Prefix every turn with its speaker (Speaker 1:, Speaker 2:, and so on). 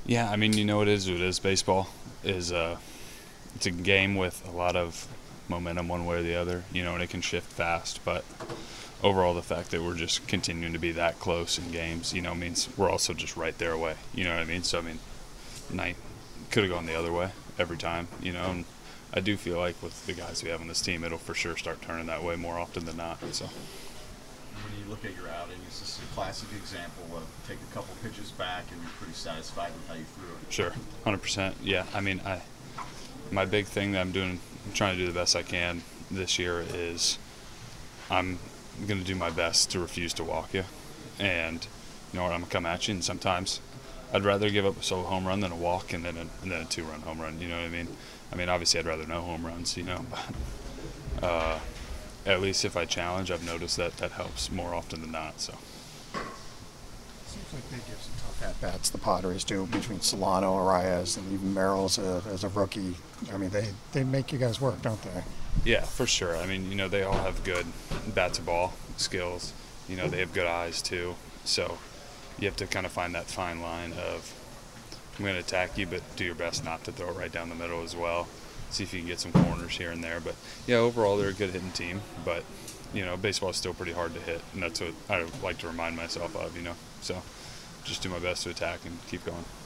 Speaker 1: Yeah, I mean, you know, it is. Baseball is it's a game with a lot of momentum one way or the other, you know, and it can shift fast. But overall, the fact that we're just continuing to be that close in games, you know, means we're also just right there away. You know what I mean? So I mean, night could have gone the other way every time, you know. And I do feel like with the guys we have on this team, it'll for sure start turning that way more often than not. So
Speaker 2: When you look at your outing, is this a classic example of take a couple pitches back and you're pretty satisfied with how you threw it?
Speaker 1: sure, 100%. Yeah, I mean, my big thing that I'm trying to do the best I can this year is I'm going to do my best to refuse to walk you. And, you know what, I'm going to come at you. And sometimes I'd rather give up a solo home run than a walk and then a two-run home run. You know what I mean? I mean, obviously, I'd rather no home runs, you know. But at least if I challenge, I've noticed that that helps more often than not. So,
Speaker 3: Seems like they give some tough at bats. The Padres do between Solano, Arias, and even Merrill as a rookie. I mean, they make you guys work, don't they?
Speaker 1: yeah, for sure. I mean, you know, they all have good bat to ball skills. You know, they have good eyes, too. So you have to kind of find that fine line of I'm going to attack you, but do your best not to throw it right down the middle as well. See if you can get some corners here and there. But yeah, overall they're a good hitting team. But you know, baseball is still pretty hard to hit, and that's what I like to remind myself of. You know, so just do my best to attack and keep going.